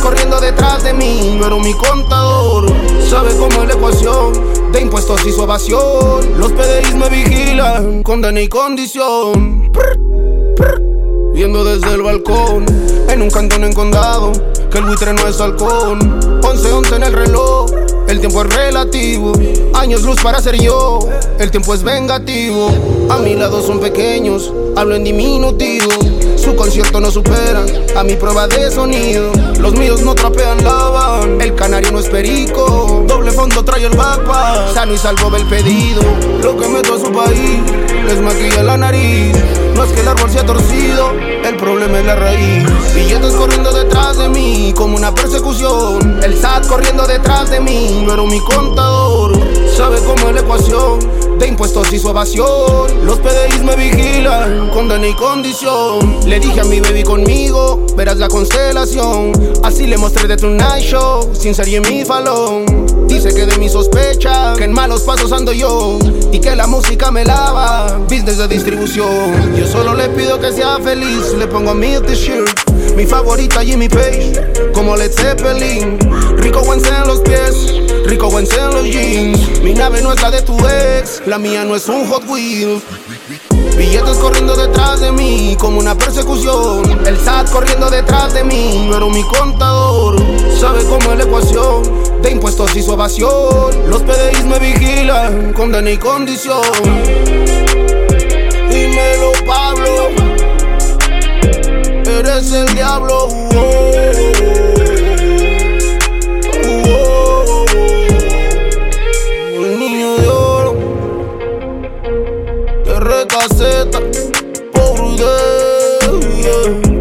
corriendo detrás de mí, pero mi contador sabe cómo es la ecuación de impuestos y su evasión. Los PDIs me vigilan, condena y condición. Viendo desde el balcón, en un cantón en condado, que el buitre no es halcón. 11:11 en el reloj, el tiempo es relativo. Años luz para ser yo, el tiempo es vengativo. A mi lado son pequeños, hablo en diminutivo. Su concierto no supera a mi prueba de sonido. Los míos no trapean, lavan, el canario no es perico. Doble fondo trae el backpack, sano y salvo ve el pedido. Lo que meto a su país, les maquilla la nariz. No es que el árbol sea torcido, el problema es la raíz. Billetes corriendo detrás de mí, como una persecución. El SAT corriendo detrás de mí, pero mi contador sabe cómo es la ecuación de impuestos y su evasión. Los PDIs me vigilan, condena y condición. Le dije a mi baby conmigo, verás la constelación. Así le mostré de Tonight Show, sin ser y en mi falón. Dice que de mi sospecha, que en malos pasos ando yo, y que la música me lava, business de distribución. Yo solo le pido que sea feliz, le pongo a mí este shirt. Mi favorita Jimmy Page, como Led Zeppelin. Rico Wense en los pies, rico Wense en los jeans. Mi nave no es la de tu ex, la mía no es un Hot Wheels. Billetes corriendo detrás de mí, como una persecución. El SAT corriendo detrás de mí, pero mi contador sabe cómo es la ecuación de impuestos y su evasión. Los PDIs me vigilan, condena y condición. Dímelo, Pablo, eres el diablo. El niño de oro, de recaseta, por yeah.